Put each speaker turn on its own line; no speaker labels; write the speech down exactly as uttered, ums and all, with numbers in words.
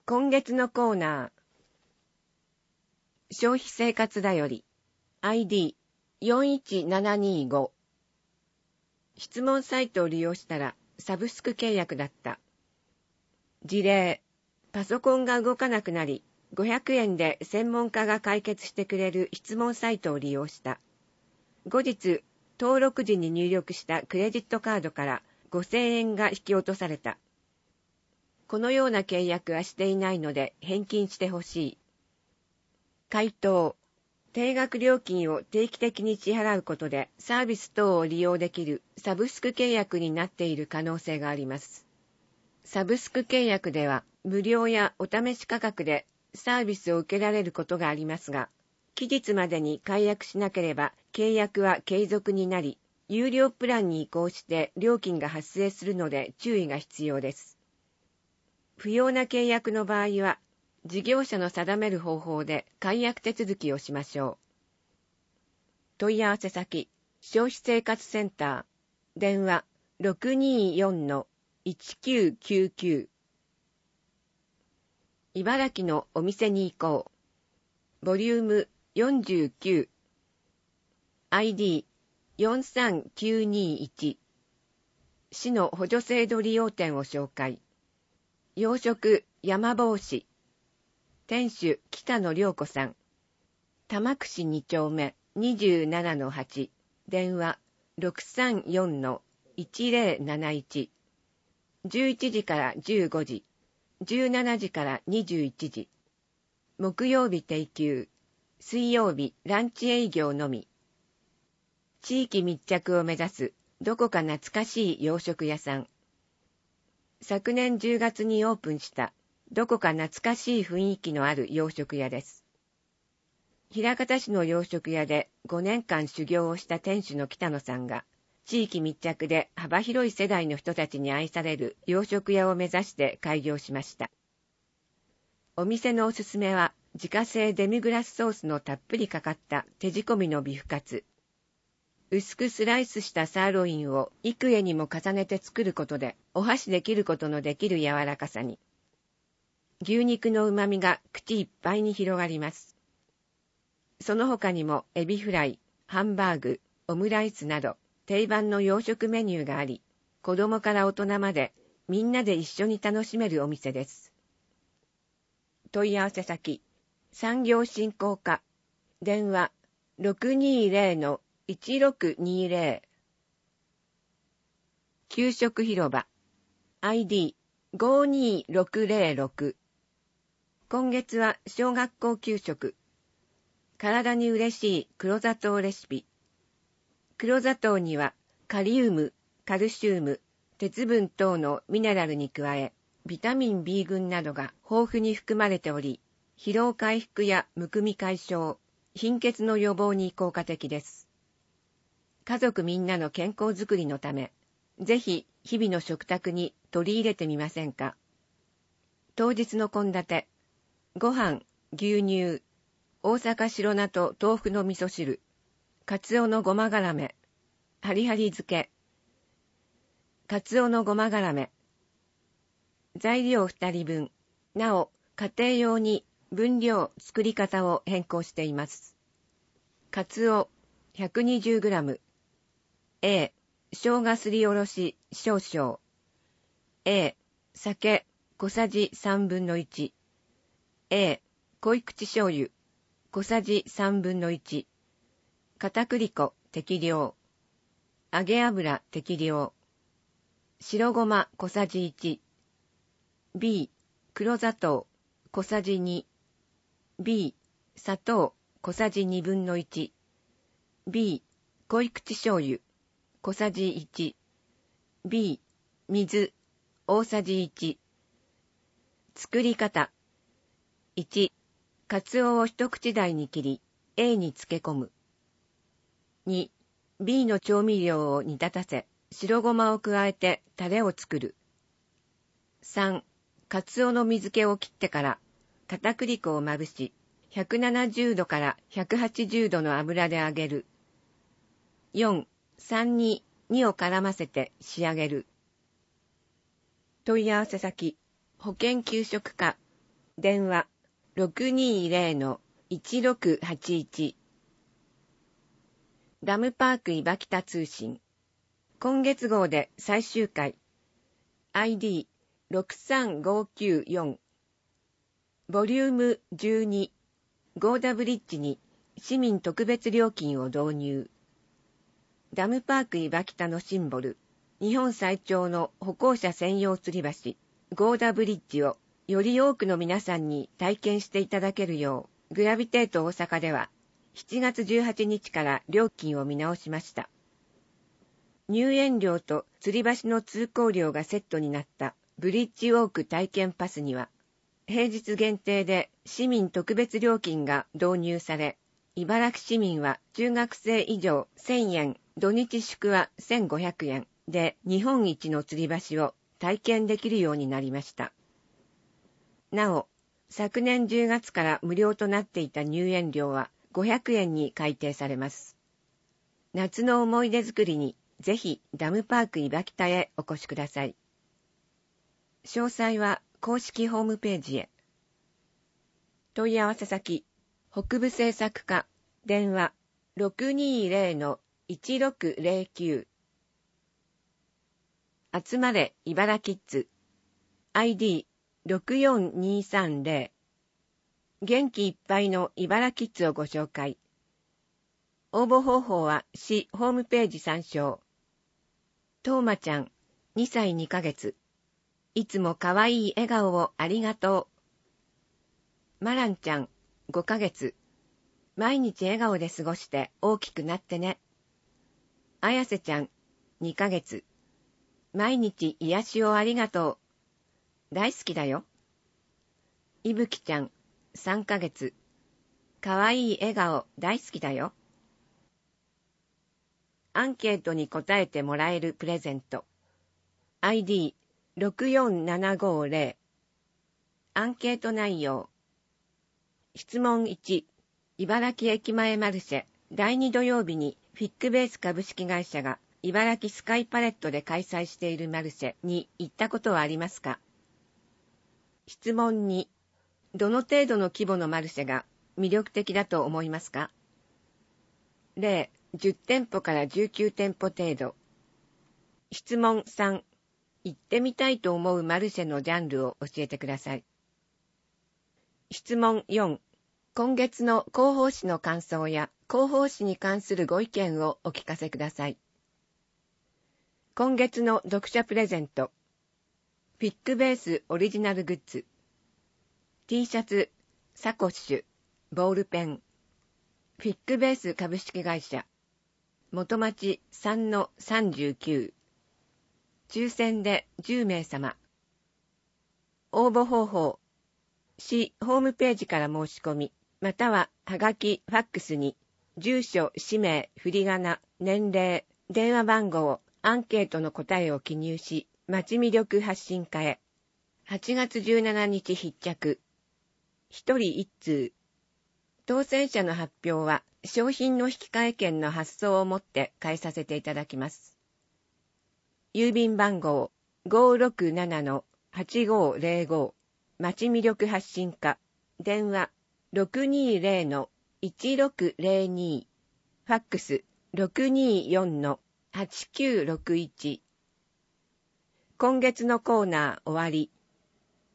今月のコーナー、消費生活だより アイディーよんいちななにご。質問サイトを利用したらサブスク契約だった。事例、パソコンが動かなくなり、ごひゃくえんで専門家が解決してくれる質問サイトを利用した。後日、登録時に入力したクレジットカードからごせんえんが引き落とされた。このような契約はしていないので返金してほしい。回答。定額料金を定期的に支払うことでサービス等を利用できるサブスク契約になっている可能性があります。サブスク契約では無料やお試し価格でサービスを受けられることがありますが、期日までに解約しなければ契約は継続になり、有料プランに移行して料金が発生するので注意が必要です。不要な契約の場合は、事業者の定める方法で解約手続きをしましょう。問い合わせ先、消費生活センター、電話 ろくにーよんのいちきゅうきゅうきゅう。茨城のお店に行こう。ボリュームよんじゅうきゅう。アイディーよんさんきゅうにいち。市の補助制度利用店を紹介。洋食山帽子。店主北野良子さん。玉串に丁目 にじゅうななのはち。電話 ろくさんよんのいちぜろなないち。じゅういちじからじゅうごじ。じゅうしちじからにじゅういちじ。木曜日定休。水曜日ランチ営業のみ。地域密着を目指すどこか懐かしい洋食屋さん。昨年じゅうがつにオープンしたどこか懐かしい雰囲気のある洋食屋です。枚方市の洋食屋でごねんかん修行をした店主の北野さんが、地域密着で幅広い世代の人たちに愛される洋食屋を目指して開業しました。お店のおすすめは自家製デミグラスソースのたっぷりかかった手仕込みのビフカツ。薄くスライスしたサーロインを幾重にも重ねて作ることでお箸で切ることのできる柔らかさに。牛肉の旨味が口いっぱいに広がります。その他にもエビフライ、ハンバーグ、オムライスなど定番の洋食メニューがあり、子供から大人までみんなで一緒に楽しめるお店です。問い合わせ先、産業振興課、電話 ろくにーぜろのいちろくにーぜろ。給食広場、アイディーごにーろくぜろろく。今月は小学校給食。体に嬉しい黒砂糖レシピ。黒砂糖にはカリウム、カルシウム、鉄分等のミネラルに加え、ビタミン ビー 群などが豊富に含まれており、疲労回復やむくみ解消、貧血の予防に効果的です。家族みんなの健康づくりのため、ぜひ日々の食卓に取り入れてみませんか。当日の献立、ご飯、牛乳、大阪白菜と豆腐の味噌汁、カツオのごまがらめ、ハリハリ漬け、カツオのごまがらめ。材料ふたりぶん。なお、家庭用に分量、作り方を変更しています。カツオ ひゃくにじゅうグラム。A、生姜すりおろし少々。A、酒小さじさんぶんのいち。A、濃い口醤油小さじさんぶんのいち。片栗粉適量。揚げ油適量。白ごま小さじいち。B、黒砂糖小さじに。B、砂糖小さじにぶんのいち。B、濃い口醤油小さじいち。B、水大さじいち。作り方。いち、カツオを一口大に切り A に漬け込む。に、B の調味料を煮立たせ、白ごまを加えてタレを作る。さん、カツオの水気を切ってから片栗粉をまぶし、ひゃくななじゅうどからひゃくはちじゅうどの油で揚げる。よん、さんににを絡ませて仕上げる。問い合わせ先、保健給食課、 電話 ろくにーぜろのいちろくはちいち。ダムパークいばきた通信。今月号で最終回。アイディーろくさんごきゅうよん。ボリュームじゅうに。ゴーダブリッジに市民特別料金を導入。ダムパークいばきたのシンボル、日本最長の歩行者専用吊り橋、ゴーダブリッジをより多くの皆さんに体験していただけるよう、グラビテート大阪ではしちがつじゅうはちにちから料金を見直しました。入園料と吊り橋の通行料がセットになったブリッジウォーク体験パスには、平日限定で市民特別料金が導入され、茨城市民は中学生以上せんえん、土日祝はせんごひゃくえんで日本一の吊り橋を体験できるようになりました。なお、昨年じゅうがつから無料となっていた入園料はごひゃくえんに改定されます。夏の思い出作りにぜひダムパークいばきたへお越しください。詳細は公式ホームページへ。問い合わせ先、北部製作課、電話 ろくにーぜろのいちろくぜろきゅう。集まれ茨キッズ アイディーろくよんにさんぜろ。元気いっぱいの茨キッズをご紹介。応募方法は市ホームページ参照。とうまちゃんにさいにかげつ。いつもかわいい笑顔をありがとう。マランちゃんごかげつ。毎日笑顔で過ごして大きくなってね。あやせちゃんにかげつ。毎日癒しをありがとう。大好きだよ。いぶきちゃんさんかげつ。かわいい笑顔大好きだよ。アンケートに答えてもらえるプレゼント。アイディーろくよんななごぜろ。アンケート内容。質問いち。茨城駅前マルシェだいに土曜日にフィックベース株式会社が茨城スカイパレットで開催しているマルシェに行ったことはありますか？質問に。どの程度の規模のマルシェが魅力的だと思いますか？例、じゅってんぽからじゅうきゅうてんぽ程度。質問さん。行ってみたいと思うマルシェのジャンルを教えてください。質問よん。今月の広報誌の感想や広報誌に関するご意見をお聞かせください。今月の読者プレゼント。フィックベースオリジナルグッズ。T シャツ、サコッシュ、ボールペン。フィックベース株式会社。元町 さんのさんじゅうきゅう。抽選でじゅうめいさま。応募方法。市ホームページから申し込み、またははがき、ファックスに、住所、氏名、振り仮名、年齢、電話番号、アンケートの答えを記入し、町魅力発信課へ。はちがつじゅうしちにち必着。ひとりいっつう。当選者の発表は、商品の引換券の発送をもって返させていただきます。郵便番号 ごーろくななのはちごーぜろご。町魅力発信課。電話 ろくにーぜろのいちろくぜろに。ファックス ろくにーよんのはちきゅうろくいち。今月のコーナー終わり。